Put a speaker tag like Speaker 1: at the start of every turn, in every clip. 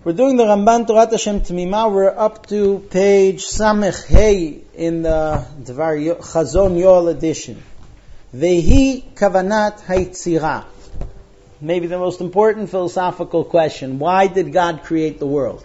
Speaker 1: We're doing the Ramban Torat Hashem Tmima. We're up to page Samech Hey in the Dvar Chazon Yoel edition. Vehi Kavanat Haitzira. Maybe the most important philosophical question. Why did God create the world?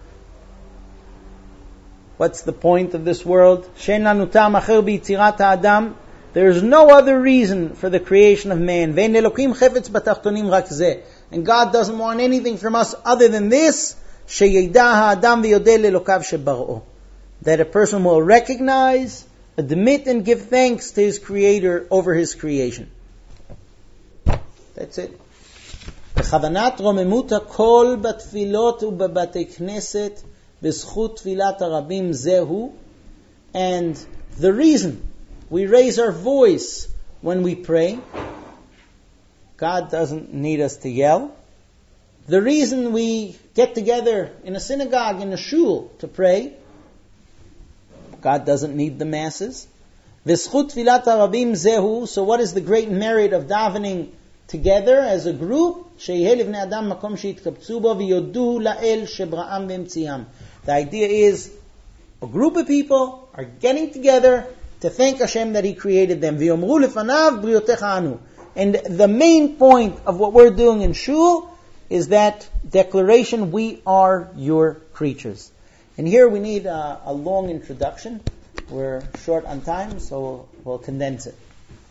Speaker 1: What's the point of this world? Shein lanu ta'am acher b'yitzirat ha'adam. There is no other reason for the creation of man. Ve'en Elokim chefetz b'tachtonim rak zeh. And God doesn't want anything from us other than this, sheyeda ha'adam v'yodeh le'elokav shebar'o. That a person will recognize, admit, and give thanks to his Creator over his creation. That's it. B'chavanat romemut ha'kol b'tfilot u'b'batei knesset b'zchut tfilat harabim zehu. And the reason we raise our voice when we pray, God doesn't need us to yell. The reason we get together in a synagogue, in a shul, to pray, God doesn't need the masses. V'zchut tfilat harabim zehu. So what is the great merit of davening together as a group? Sheyeh livnei adam makom sheitkabtzu bo v'yodu la'el shebra'am v'emtziam. The idea is a group of people are getting together to thank Hashem that He created them. V'yomru lefanav briyotecha anu. And the main point of what we're doing in shul is that declaration, we are your creatures. And here we need a long introduction. We're short on time, so we'll condense it.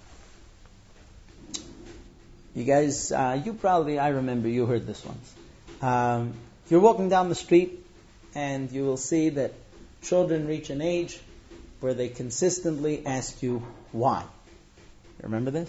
Speaker 1: You guys, I remember you heard this once. You're walking down the street and you will see that children reach an age where they consistently ask you why. You remember this?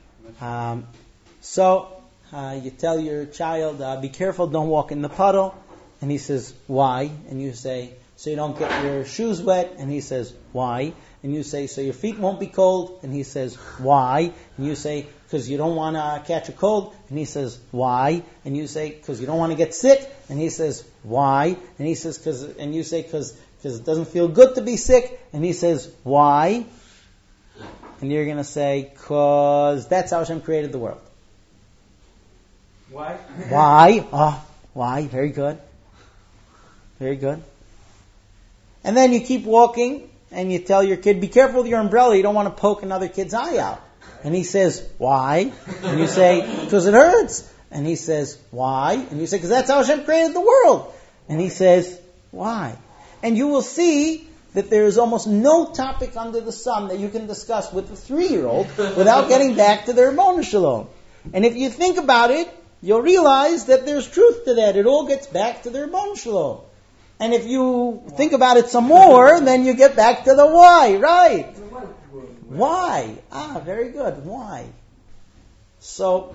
Speaker 1: So you tell your child, be careful, don't walk in the puddle. And he says, why? And you say, so you don't get your shoes wet. And he says, why? And you say, so your feet won't be cold. And he says, why? And you say, because you don't want to catch a cold. And he says, why? And you say, because you don't want to get sick. And he says, why? And he says, because it doesn't feel good to be sick. And he says, why? And you're going to say, because that's how Hashem created the world.
Speaker 2: Why?
Speaker 1: Why? Why? Very good. Very good. And then you keep walking and you tell your kid, be careful with your umbrella. You don't want to poke another kid's eye out. And he says, why? And you say, because it hurts. And he says, why? And you say, because that's how Hashem created the world. And he says, why? And you will see that there is almost no topic under the sun that you can discuss with a 3-year-old without getting back to their Ribono Shel Olam. And if you think about it, you'll realize that there's truth to that. It all gets back to their Ribono Shel Olam. And if you think about it some more, then you get back to the why, right? Why? Very good. Why? So,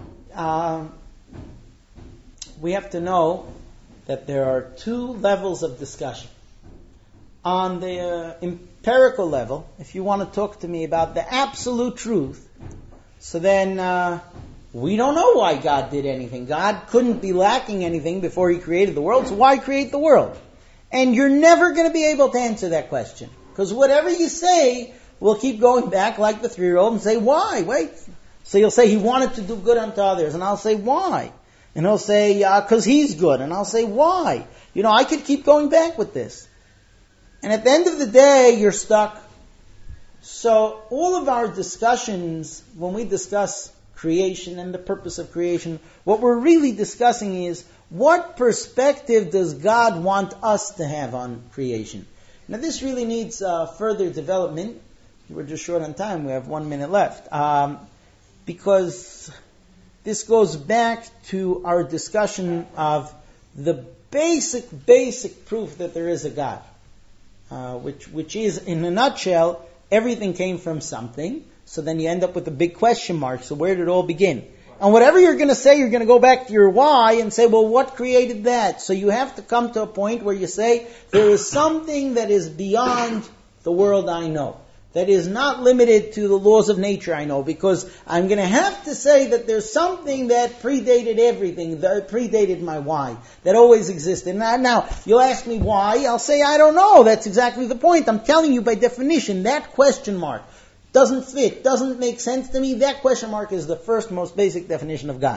Speaker 1: we have to know that there are 2 levels of discussion. On the empirical level, if you want to talk to me about the absolute truth, so then we don't know why God did anything. God couldn't be lacking anything before He created the world, so why create the world? And you're never going to be able to answer that question. Because whatever you say will keep going back like the 3-year-old and say, why? Wait. So you'll say, He wanted to do good unto others. And I'll say, why? And he'll say, because He's good. And I'll say, why? I could keep going back with this. And at the end of the day, you're stuck. So all of our discussions, when we discuss creation and the purpose of creation, what we're really discussing is, what perspective does God want us to have on creation? Now this really needs further development. We're just short on time. We have 1 minute left. Because this goes back to our discussion of the basic proof that there is a God. Which is, in a nutshell, everything came from something. So then you end up with a big question mark. So where did it all begin? And whatever you're going to say, you're going to go back to your why and say, well, what created that? So you have to come to a point where you say, there is something that is beyond the world I know. That is not limited to the laws of nature I know. Because I'm going to have to say that there's something that predated everything, that predated my why, that always existed. Now, you'll ask me why, I'll say, I don't know. That's exactly the point. I'm telling you by definition, that question mark doesn't fit, doesn't make sense to me. That question mark is the first most basic definition of God.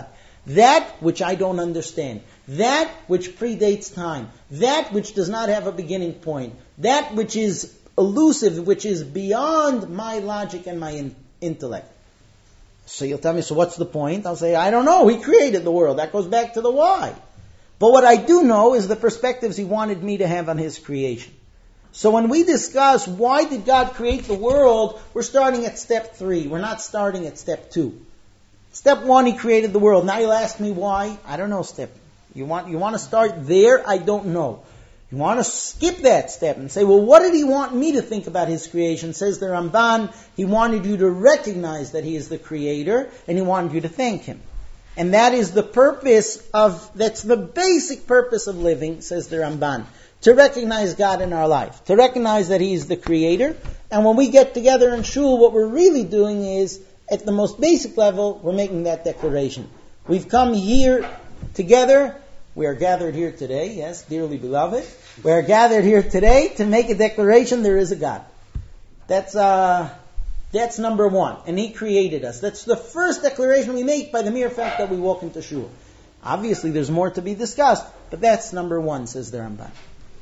Speaker 1: That which I don't understand. That which predates time. That which does not have a beginning point. That which is elusive, which is beyond my logic and my intellect. So you'll tell me, so what's the point? I'll say, I don't know. He created the world. That goes back to the why. But what I do know is the perspectives he wanted me to have on his creation. So when we discuss why did God create the world, we're starting at step 3. We're not starting at step 2. Step 1, he created the world. Now you'll ask me why? I don't know step. You want to start there? I don't know. You want to skip that step and say, well, what did he want me to think about his creation? Says the Ramban, he wanted you to recognize that he is the creator, and he wanted you to thank him. And that is the purpose that's the basic purpose of living, says the Ramban. To recognize God in our life. To recognize that he is the creator. And when we get together in shul, what we're really doing is, at the most basic level, we're making that declaration. We've come here together. We are gathered here today, yes, dearly beloved. We are gathered here today to make a declaration there is a God. That's number 1. And he created us. That's the first declaration we make by the mere fact that we walk into shul. Obviously, there's more to be discussed, but that's number 1, says the Ramban.